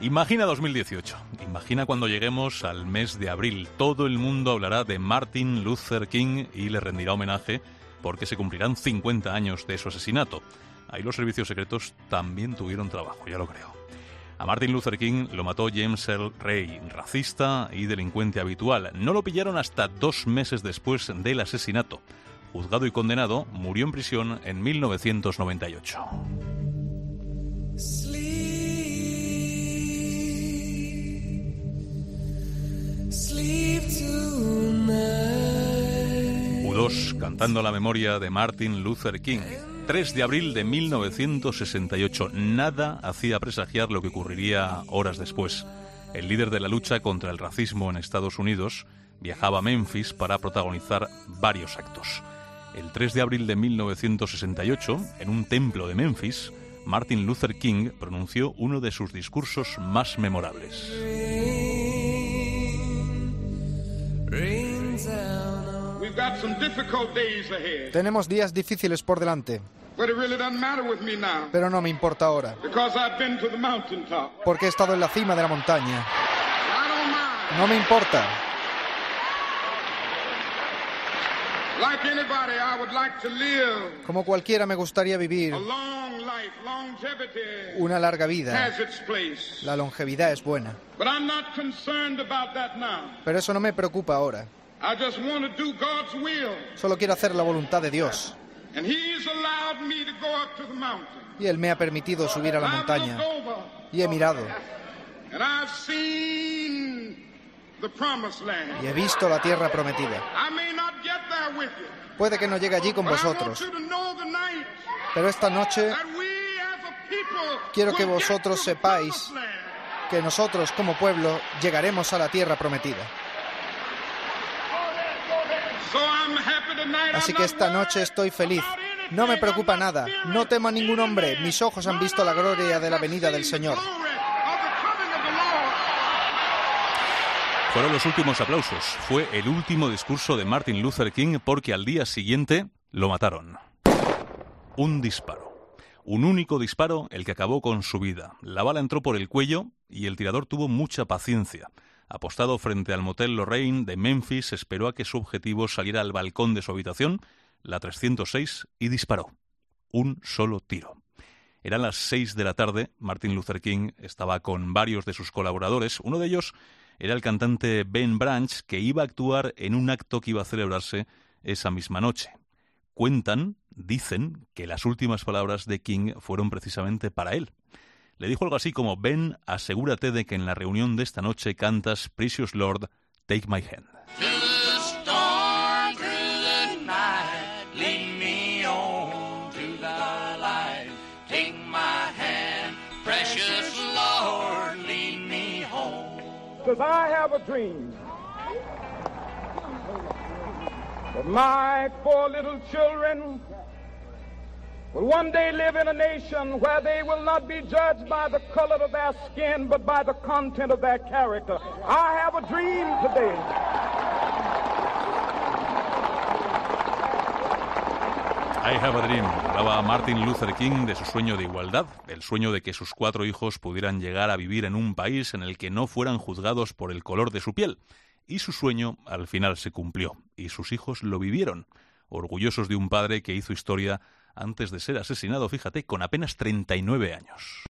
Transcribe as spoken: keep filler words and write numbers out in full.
Imagina dos mil dieciocho, imagina cuando lleguemos al mes de abril. Todo el mundo hablará de Martin Luther King y le rendirá homenaje porque se cumplirán cincuenta años de su asesinato. Ahí los servicios secretos también tuvieron trabajo, ya lo creo. A Martin Luther King lo mató James Earl Ray, racista y delincuente habitual. No lo pillaron hasta dos meses después del asesinato. Juzgado y condenado, murió en prisión en mil novecientos noventa y ocho. U dos, cantando la memoria de Martin Luther King. tres de abril de mil novecientos sesenta y ocho. Nada hacía presagiar lo que ocurriría horas después. El líder de la lucha contra el racismo en Estados Unidos viajaba a Memphis para protagonizar varios actos. El tres de abril de mil novecientos sesenta y ocho, en un templo de Memphis, Martin Luther King pronunció uno de sus discursos más memorables. Tenemos días difíciles por delante, pero no me importa ahora, porque he estado en la cima de la montaña. No me importa. Como cualquiera, me gustaría vivir una larga vida. La longevidad es buena. Pero eso no me preocupa ahora. Solo quiero hacer la voluntad de Dios. Y Él me ha permitido subir a la montaña. Y he mirado. Y he visto la tierra prometida. Puede que no llegue allí con vosotros, pero esta noche quiero que vosotros sepáis que nosotros como pueblo llegaremos a la tierra prometida. Así que esta noche estoy feliz. No me preocupa nada. No temo a ningún hombre. Mis ojos han visto la gloria de la venida del Señor. Fueron los últimos aplausos. Fue el último discurso de Martin Luther King porque al día siguiente lo mataron. Un disparo. Un único disparo, el que acabó con su vida. La bala entró por el cuello y el tirador tuvo mucha paciencia. Apostado frente al motel Lorraine de Memphis, esperó a que su objetivo saliera al balcón de su habitación, la trescientos seis, y disparó. Un solo tiro. Eran las seis de la tarde. Martin Luther King estaba con varios de sus colaboradores. Uno de ellos era el cantante Ben Branch, que iba a actuar en un acto que iba a celebrarse esa misma noche. Cuentan, dicen, que las últimas palabras de King fueron precisamente para él. Le dijo algo así como: Ben, asegúrate de que en la reunión de esta noche cantas Precious Lord, Take My Hand. Because I have a dream that my four little children will one day live in a nation where they will not be judged by the color of their skin, but by the content of their character. I have a dream today. I have a dream. Hablaba Martin Luther King de su sueño de igualdad, el sueño de que sus cuatro hijos pudieran llegar a vivir en un país en el que no fueran juzgados por el color de su piel. Y su sueño al final se cumplió, y sus hijos lo vivieron, orgullosos de un padre que hizo historia antes de ser asesinado, fíjate, con apenas treinta y nueve años.